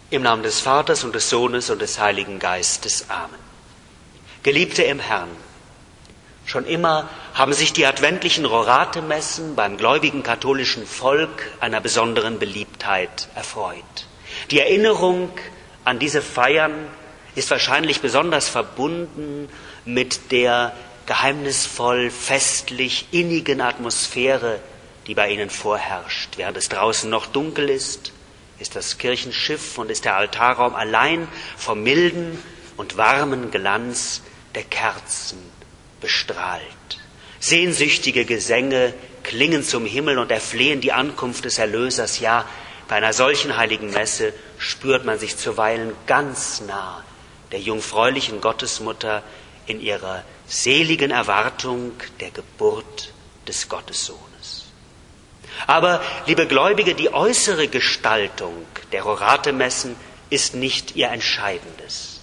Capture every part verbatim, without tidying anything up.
Im Namen des Vaters und des Sohnes und des Heiligen Geistes. Amen. Geliebte im Herrn, schon immer haben sich die adventlichen Rorate-Messen beim gläubigen katholischen Volk einer besonderen Beliebtheit erfreut. Die Erinnerung an diese Feiern ist wahrscheinlich besonders verbunden mit der geheimnisvoll, festlich, innigen Atmosphäre, die bei ihnen vorherrscht. Während es draußen noch dunkel ist, ist das Kirchenschiff und ist der Altarraum allein vom milden und warmen Glanz der Kerzen bestrahlt. Sehnsüchtige Gesänge klingen zum Himmel und erflehen die Ankunft des Erlösers. Ja, bei einer solchen heiligen Messe spürt man sich zuweilen ganz nah der jungfräulichen Gottesmutter in ihrer seligen Erwartung der Geburt des Gottessohnes. Aber, liebe Gläubige, die äußere Gestaltung der Rorate-Messen ist nicht ihr Entscheidendes.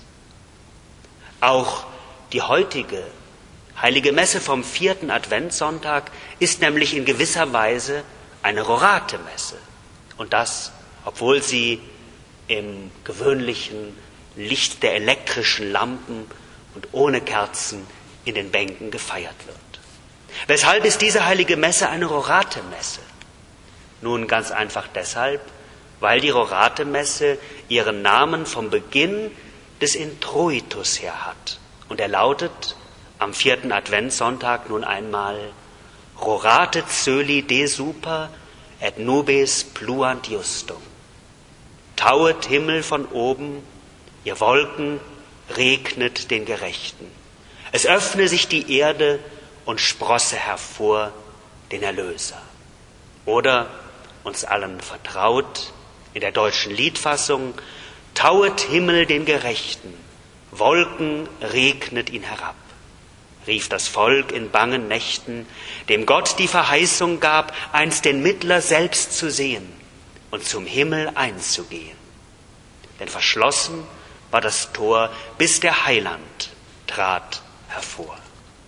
Auch die heutige Heilige Messe vom vierten Adventssonntag ist nämlich in gewisser Weise eine Rorate-Messe. Und das, obwohl sie im gewöhnlichen Licht der elektrischen Lampen und ohne Kerzen in den Bänken gefeiert wird. Weshalb ist diese Heilige Messe eine Rorate-Messe? Nun ganz einfach deshalb, weil die Rorate-Messe ihren Namen vom Beginn des Introitus her hat. Und er lautet am vierten Adventssonntag nun einmal: Rorate coeli de super et nubes pluant justum. Tauet Himmel von oben, ihr Wolken regnet den Gerechten. Es öffne sich die Erde und sprosse hervor den Erlöser. Oder, uns allen vertraut, in der deutschen Liedfassung: Tauet Himmel den Gerechten, Wolken regnet ihn herab. Rief das Volk in bangen Nächten, dem Gott die Verheißung gab, einst den Mittler selbst zu sehen und zum Himmel einzugehen. Denn verschlossen war das Tor, bis der Heiland trat hervor.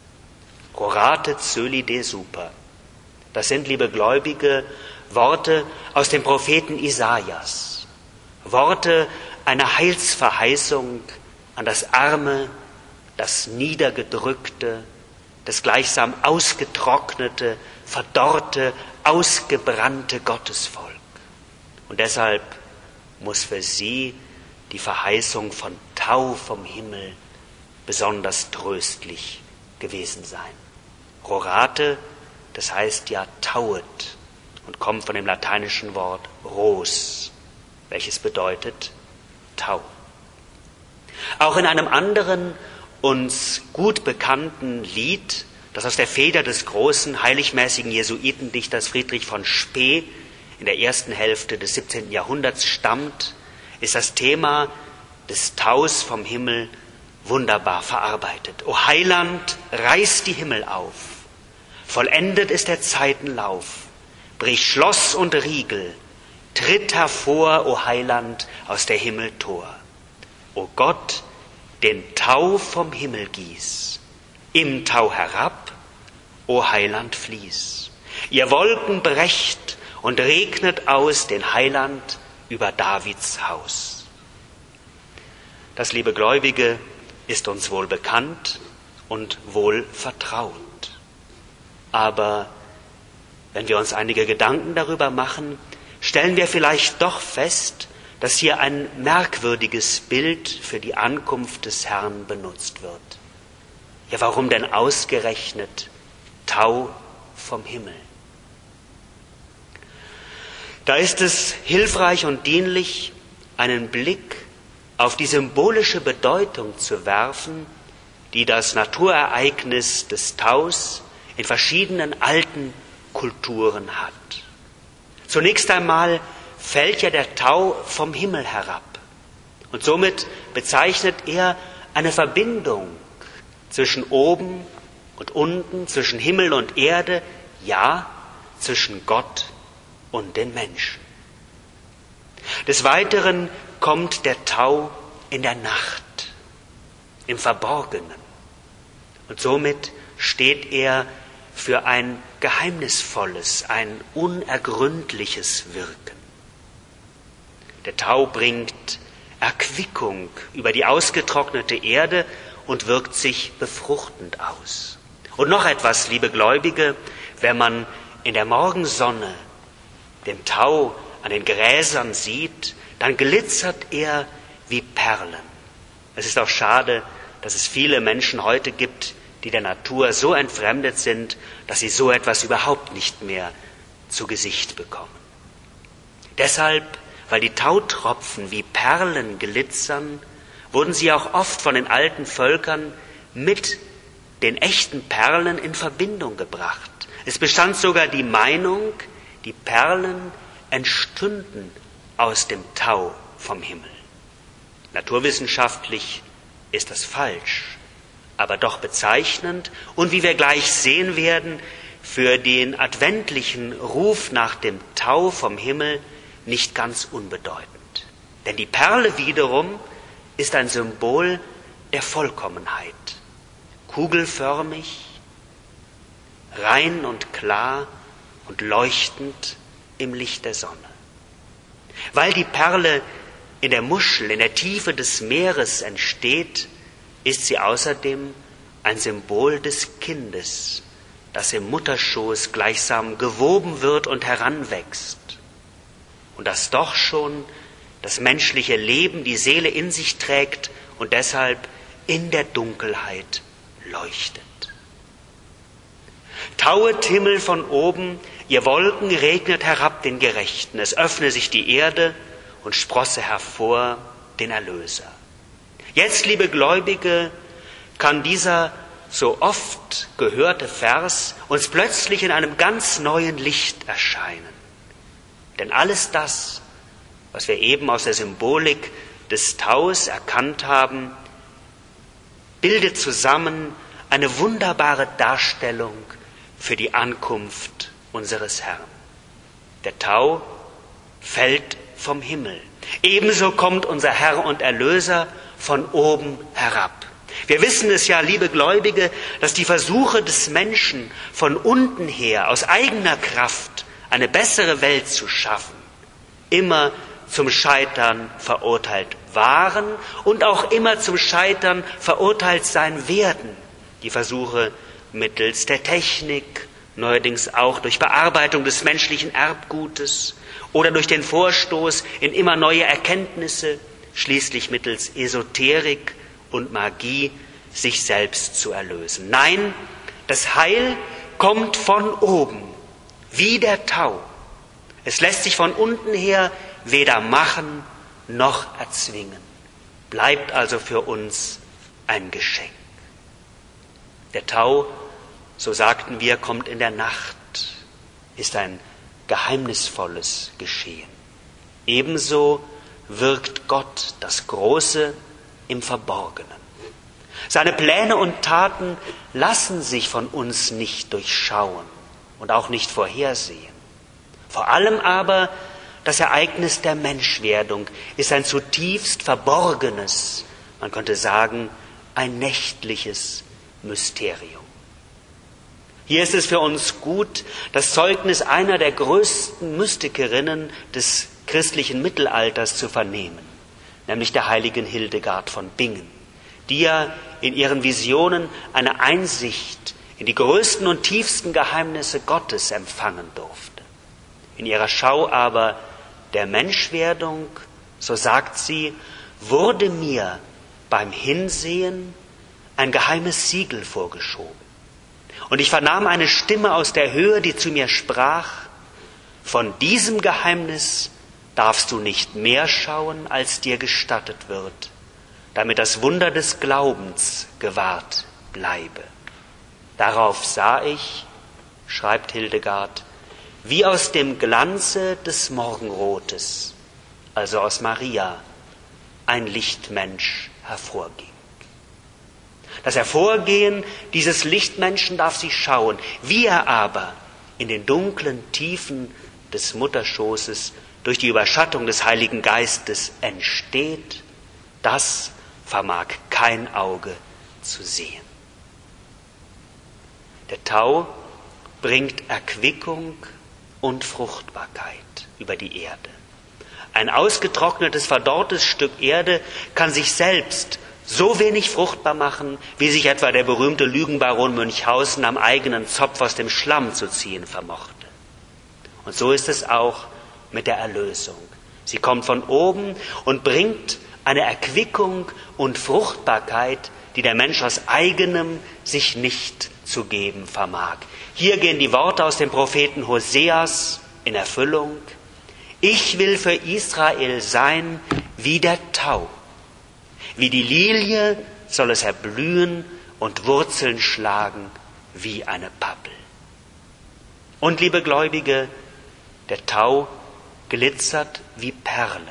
Rorate coeli de super. Das sind, liebe Gläubige, Worte aus dem Propheten Isaias. Worte einer Heilsverheißung an das arme, das niedergedrückte, das gleichsam ausgetrocknete, verdorrte, ausgebrannte Gottesvolk. Und deshalb muss für sie die Verheißung von Tau vom Himmel besonders tröstlich gewesen sein. Rorate, das heißt ja tauet und kommt von dem lateinischen Wort ros, welches bedeutet Tau. Auch in einem anderen uns gut bekannten Lied, das aus der Feder des großen heiligmäßigen Jesuitendichters Friedrich von Spee in der ersten Hälfte des siebzehnten Jahrhunderts stammt, ist das Thema des Taus vom Himmel wunderbar verarbeitet. O Heiland, reiß die Himmel auf, vollendet ist der Zeiten Lauf, brich Schloss und Riegel, tritt hervor, o Heiland, aus der Himmel Tor. O Gott, den Tau vom Himmel gieß, im Tau herab, o Heiland fließ. Ihr Wolken brecht und regnet aus den Heiland über Davids Haus. Das, liebe Gläubige, ist uns wohl bekannt und wohl vertraut. Aber wenn wir uns einige Gedanken darüber machen, stellen wir vielleicht doch fest, dass hier ein merkwürdiges Bild für die Ankunft des Herrn benutzt wird. Ja, warum denn ausgerechnet Tau vom Himmel? Da ist es hilfreich und dienlich, einen Blick auf die symbolische Bedeutung zu werfen, die das Naturereignis des Taus in verschiedenen alten Kulturen hat. Zunächst einmal fällt ja der Tau vom Himmel herab. Und somit bezeichnet er eine Verbindung zwischen oben und unten, zwischen Himmel und Erde, ja, zwischen Gott und den Menschen. Des Weiteren kommt der Tau in der Nacht, im Verborgenen. Und somit steht er für ein geheimnisvolles, ein unergründliches Wirken. Der Tau bringt Erquickung über die ausgetrocknete Erde und wirkt sich befruchtend aus. Und noch etwas, liebe Gläubige, wenn man in der Morgensonne den Tau an den Gräsern sieht, dann glitzert er wie Perlen. Es ist auch schade, dass es viele Menschen heute gibt, die der Natur so entfremdet sind, dass sie so etwas überhaupt nicht mehr zu Gesicht bekommen. Deshalb, weil die Tautropfen wie Perlen glitzern, wurden sie auch oft von den alten Völkern mit den echten Perlen in Verbindung gebracht. Es bestand sogar die Meinung, die Perlen entstünden aus dem Tau vom Himmel. Naturwissenschaftlich ist das falsch, aber doch bezeichnend und wie wir gleich sehen werden, für den adventlichen Ruf nach dem Tau vom Himmel nicht ganz unbedeutend. Denn die Perle wiederum ist ein Symbol der Vollkommenheit. Kugelförmig, rein und klar und leuchtend im Licht der Sonne. Weil die Perle in der Muschel, in der Tiefe des Meeres entsteht, ist sie außerdem ein Symbol des Kindes, das im Mutterschoß gleichsam gewoben wird und heranwächst und das doch schon das menschliche Leben, die Seele in sich trägt und deshalb in der Dunkelheit leuchtet. Tauet Himmel von oben, ihr Wolken regnet herab den Gerechten, es öffne sich die Erde und sprosse hervor den Erlöser. Jetzt, liebe Gläubige, kann dieser so oft gehörte Vers uns plötzlich in einem ganz neuen Licht erscheinen. Denn alles das, was wir eben aus der Symbolik des Taus erkannt haben, bildet zusammen eine wunderbare Darstellung für die Ankunft unseres Herrn. Der Tau fällt vom Himmel. Ebenso kommt unser Herr und Erlöser von oben herab. Wir wissen es ja, liebe Gläubige, dass die Versuche des Menschen von unten her, aus eigener Kraft, eine bessere Welt zu schaffen, immer zum Scheitern verurteilt waren und auch immer zum Scheitern verurteilt sein werden. Die Versuche mittels der Technik, neuerdings auch durch Bearbeitung des menschlichen Erbgutes oder durch den Vorstoß in immer neue Erkenntnisse, schließlich mittels Esoterik und Magie, sich selbst zu erlösen. Nein, das Heil kommt von oben, wie der Tau. Es lässt sich von unten her weder machen noch erzwingen, bleibt also für uns ein Geschenk. Der Tau, so sagten wir, kommt in der Nacht, ist ein geheimnisvolles Geschehen. Ebenso wirkt Gott das Große im Verborgenen. Seine Pläne und Taten lassen sich von uns nicht durchschauen und auch nicht vorhersehen. Vor allem aber das Ereignis der Menschwerdung ist ein zutiefst verborgenes, man könnte sagen, ein nächtliches Mysterium. Hier ist es für uns gut, das Zeugnis einer der größten Mystikerinnen des christlichen Mittelalters zu vernehmen, nämlich der heiligen Hildegard von Bingen, die ja in ihren Visionen eine Einsicht in die größten und tiefsten Geheimnisse Gottes empfangen durfte. In ihrer Schau aber der Menschwerdung, so sagt sie, wurde mir beim Hinsehen ein geheimes Siegel vorgeschoben. Und ich vernahm eine Stimme aus der Höhe, die zu mir sprach, von diesem Geheimnis darfst du nicht mehr schauen, als dir gestattet wird, damit das Wunder des Glaubens gewahrt bleibe. Darauf sah ich, schreibt Hildegard, wie aus dem Glanze des Morgenrotes, also aus Maria, ein Lichtmensch hervorging. Das Hervorgehen dieses Lichtmenschen darf sie schauen, wie er aber in den dunklen Tiefen des Mutterschoßes durch die Überschattung des Heiligen Geistes entsteht, das vermag kein Auge zu sehen. Der Tau bringt Erquickung und Fruchtbarkeit über die Erde. Ein ausgetrocknetes, verdorrtes Stück Erde kann sich selbst so wenig fruchtbar machen, wie sich etwa der berühmte Lügenbaron Münchhausen am eigenen Zopf aus dem Schlamm zu ziehen vermochte. Und so ist es auch mit der Erlösung. Sie kommt von oben und bringt eine Erquickung und Fruchtbarkeit, die der Mensch aus eigenem sich nicht zu geben vermag. Hier gehen die Worte aus dem Propheten Hoseas in Erfüllung. Ich will für Israel sein wie der Tau. Wie die Lilie soll es erblühen und Wurzeln schlagen wie eine Pappel. Und liebe Gläubige, der Tau glitzert wie Perlen.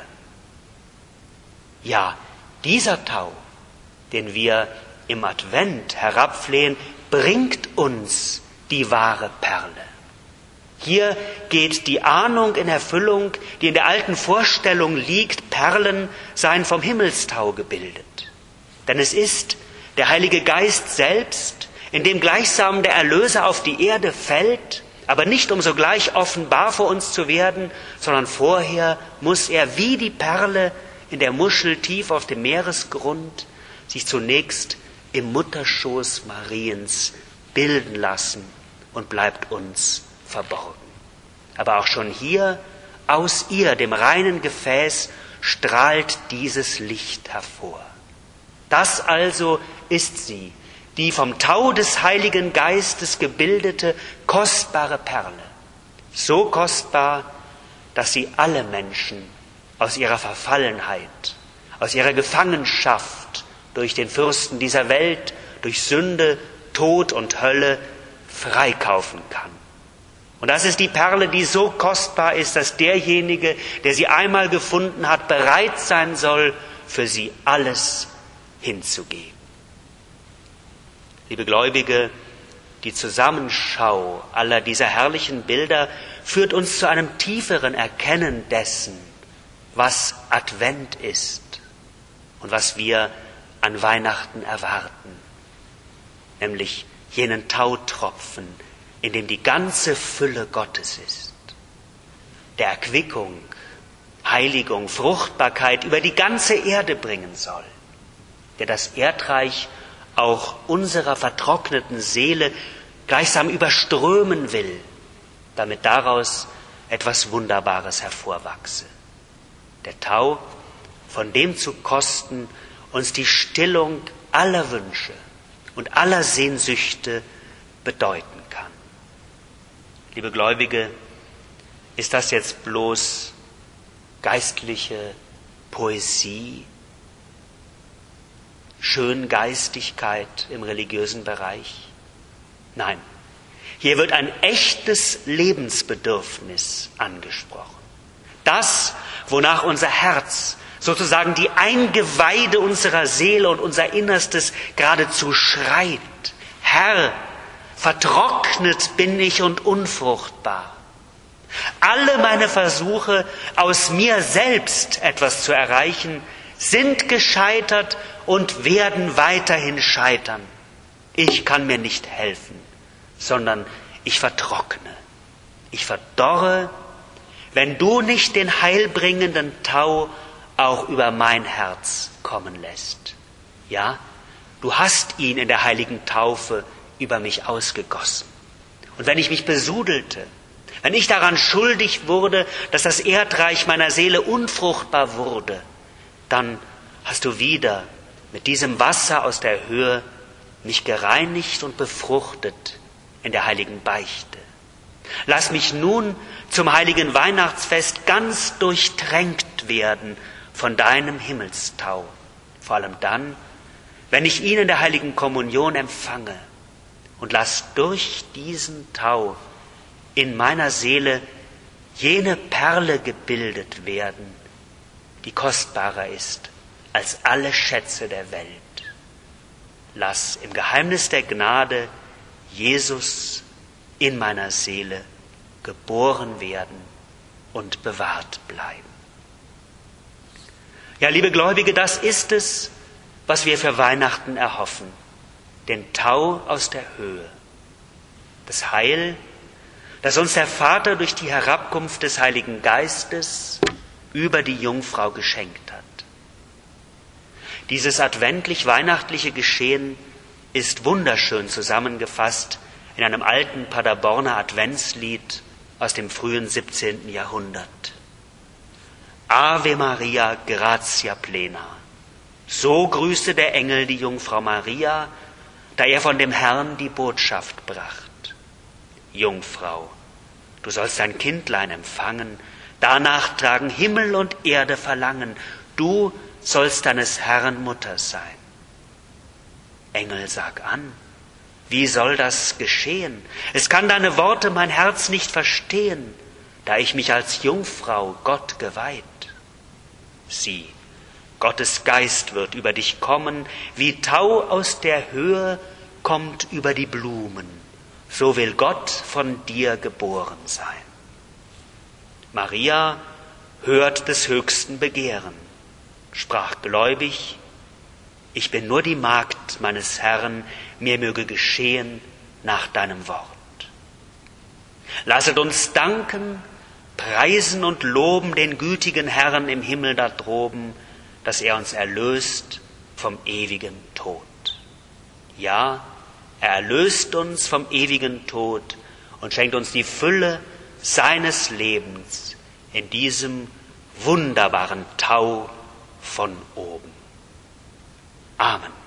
Ja, dieser Tau, den wir im Advent herabflehen, bringt uns die wahre Perle. Hier geht die Ahnung in Erfüllung, die in der alten Vorstellung liegt, Perlen seien vom Himmelstau gebildet. Denn es ist der Heilige Geist selbst, in dem gleichsam der Erlöser auf die Erde fällt, aber nicht um sogleich offenbar vor uns zu werden, sondern vorher muss er wie die Perle in der Muschel tief auf dem Meeresgrund sich zunächst im Mutterschoß Mariens bilden lassen und bleibt uns verborgen. Aber auch schon hier, aus ihr, dem reinen Gefäß, strahlt dieses Licht hervor. Das also ist sie, die vom Tau des Heiligen Geistes gebildete, kostbare Perle. So kostbar, dass sie alle Menschen aus ihrer Verfallenheit, aus ihrer Gefangenschaft durch den Fürsten dieser Welt, durch Sünde, Tod und Hölle freikaufen kann. Und das ist die Perle, die so kostbar ist, dass derjenige, der sie einmal gefunden hat, bereit sein soll, für sie alles hinzugeben. Liebe Gläubige, die Zusammenschau aller dieser herrlichen Bilder führt uns zu einem tieferen Erkennen dessen, was Advent ist und was wir an Weihnachten erwarten, nämlich jenen Tautropfen, in dem die ganze Fülle Gottes ist, der Erquickung, Heiligung, Fruchtbarkeit über die ganze Erde bringen soll, der das Erdreich auch unserer vertrockneten Seele gleichsam überströmen will, damit daraus etwas Wunderbares hervorwachse. Der Tau, von dem zu kosten uns die Stillung aller Wünsche und aller Sehnsüchte bedeuten kann. Liebe Gläubige, ist das jetzt bloß geistliche Poesie, Schöngeistigkeit im religiösen Bereich? Nein, hier wird ein echtes Lebensbedürfnis angesprochen. Das, wonach unser Herz, sozusagen die Eingeweide unserer Seele und unser Innerstes geradezu schreit. Herr, vertrocknet bin ich und unfruchtbar. Alle meine Versuche, aus mir selbst etwas zu erreichen, sind gescheitert und werden weiterhin scheitern. Ich kann mir nicht helfen, sondern ich vertrockne. Ich verdorre, wenn du nicht den heilbringenden Tau auch über mein Herz kommen lässt. Ja, du hast ihn in der heiligen Taufe über mich ausgegossen. Und wenn ich mich besudelte, wenn ich daran schuldig wurde, dass das Erdreich meiner Seele unfruchtbar wurde, dann hast du wieder mit diesem Wasser aus der Höhe mich gereinigt und befruchtet in der heiligen Beichte. Lass mich nun zum heiligen Weihnachtsfest ganz durchtränkt werden von deinem Himmelstau, vor allem dann, wenn ich ihn in der heiligen Kommunion empfange, und lass durch diesen Tau in meiner Seele jene Perle gebildet werden, die kostbarer ist als alle Schätze der Welt. Lass im Geheimnis der Gnade Jesus in meiner Seele geboren werden und bewahrt bleiben. Ja, liebe Gläubige, das ist es, was wir für Weihnachten erhoffen. Den Tau aus der Höhe. Das Heil, das uns der Vater durch die Herabkunft des Heiligen Geistes über die Jungfrau geschenkt hat. Dieses adventlich-weihnachtliche Geschehen ist wunderschön zusammengefasst in einem alten Paderborner Adventslied aus dem frühen siebzehnten Jahrhundert. Ave Maria, gratia plena. So grüßte der Engel die Jungfrau Maria, da er von dem Herrn die Botschaft bracht. Jungfrau, du sollst ein Kindlein empfangen, danach tragen Himmel und Erde Verlangen, du sollst deines Herrn Mutter sein. Engel, sag an, wie soll das geschehen? Es kann deine Worte mein Herz nicht verstehen, da ich mich als Jungfrau Gott geweiht. Sieh, Gottes Geist wird über dich kommen, wie Tau aus der Höhe kommt über die Blumen, so will Gott von dir geboren sein. Maria hört des Höchsten Begehren, sprach gläubig, ich bin nur die Magd meines Herrn, mir möge geschehen nach deinem Wort. Lasset uns danken, preisen und loben den gütigen Herrn im Himmel da droben, dass er uns erlöst vom ewigen Tod. Ja, er erlöst uns vom ewigen Tod und schenkt uns die Fülle seines Lebens in diesem wunderbaren Tau von oben. Amen.